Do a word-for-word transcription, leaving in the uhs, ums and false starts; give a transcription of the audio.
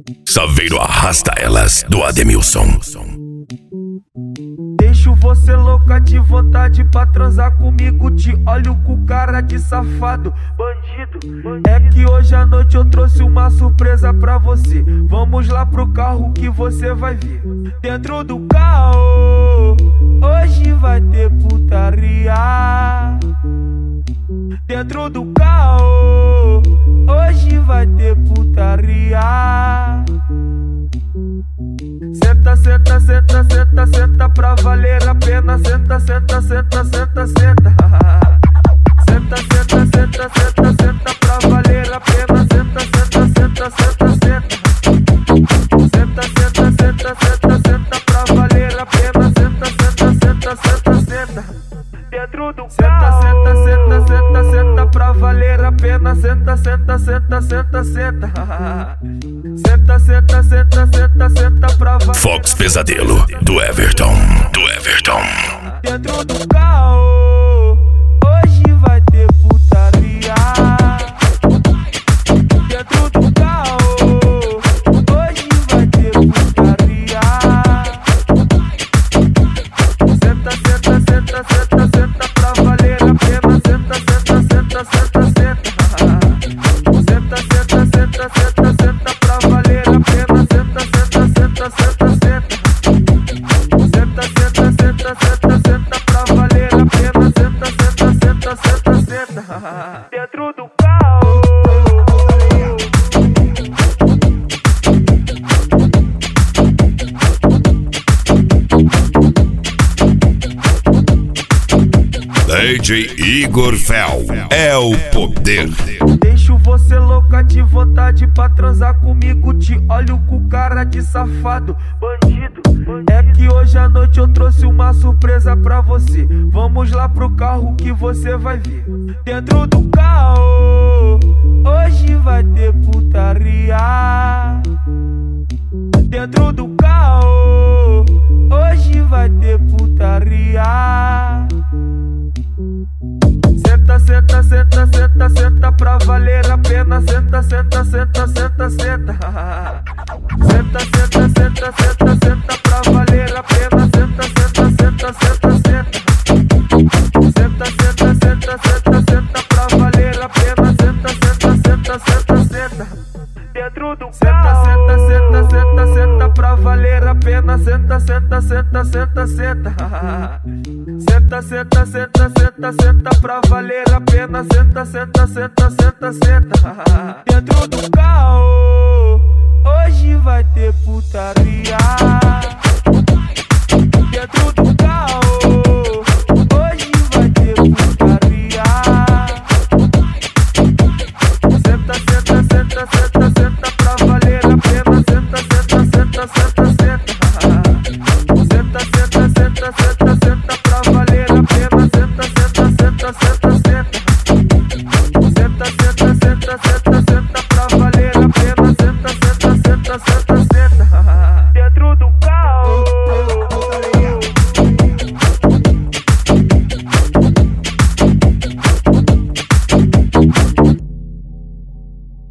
Saveiro arrasta elas do Ademilson. Deixo você louca de vontade pra transar comigo. Te olho com cara de safado, bandido. É que hoje à noite eu trouxe uma surpresa pra você. Vamos lá pro carro que você vai ver. Dentro do carro hoje vai ter putaria. Dentro do carro hoje vai ter putaria. Senta, senta, senta, senta, senta pra valer a pena. Senta, senta, senta, senta, senta. Senta, senta, senta, senta, senta pra valer a pena. Senta, senta, senta, senta, senta. Senta, senta, senta, senta, senta pra valer a pena. Senta, senta, senta, senta, senta. Dentro do senta, senta, senta, senta, senta pra valer a pena. Senta, senta, senta, senta, senta. Senta, senta, senta, senta, senta pra valer. Fox Pesadelo do Everton, do Everton. Dentro do carro hoje vai ter putaria. Dentro do carro hoje vai ter putaria. Senta, senta, senta, senta, senta pra valer a pena. Senta, senta, senta, senta, senta. Senta, senta, senta, senta, senta pra valer a pena. Senta, senta, senta, senta, senta. Senta, senta, senta, senta, senta pra valer a pena. Senta, senta, senta, senta, senta. Dentro do carro. D J Igor Fel é o poder. Deixo você louca de vontade pra transar comigo. Te olho com cara de safado, bandido. É que hoje à noite eu trouxe uma surpresa pra você. Vamos lá pro carro que você vai ver. Dentro do carro hoje vai ter putaria. Dentro do carro hoje vai ter putaria. Senta, senta, senta, senta, senta pra valer a pena. Senta, senta, senta, senta, senta. Senta, senta, senta, senta, senta pra valer a pena. Senta, senta, senta, senta, senta. Senta, senta, senta, senta, senta pra valer a pena. Senta, senta, senta, senta, senta. Dentro do senta, senta, senta, senta, senta pra valer a pena. Senta, senta, senta, senta, senta. Senta, senta, senta, senta, senta pra valer a pena. Senta, senta, senta, senta, senta. Dentro do carro hoje vai ter putaria. Dentro do carro hoje vai ter putaria. Senta, senta, senta, senta, senta pra valer a pena. Senta, senta, senta, senta, senta. Senta, senta, senta, senta.